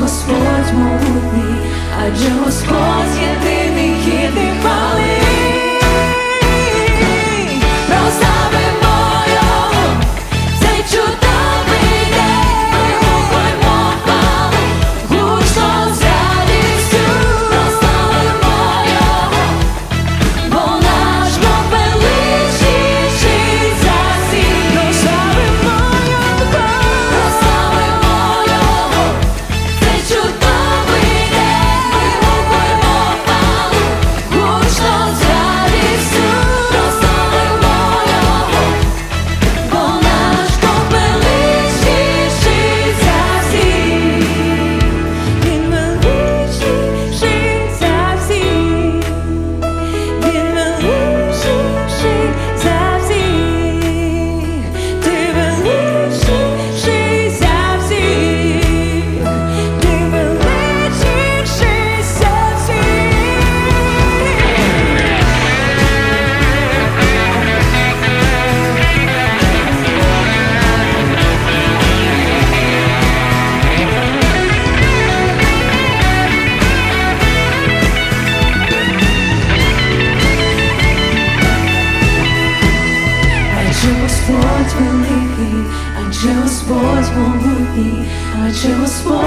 Господь могутній, адже Господь єдиний гідний хвали. Прославимо Його, цей чудовий день, вигукуймо хвалу, гучно з радістю. Прославимо Його, бо наш Бог величніший за всіх. Прославимо Його, цей чудовий день, вигукуймо хвалу, гучно з радістю. Прославимо Його, бо наш Бог величніший за всіх. Він величніший за всіх. Він величніший за всіх. Ти величніший за всіх. Ти величніший за всіх. Адже Господь великий, адже Господь могутній, адже Господь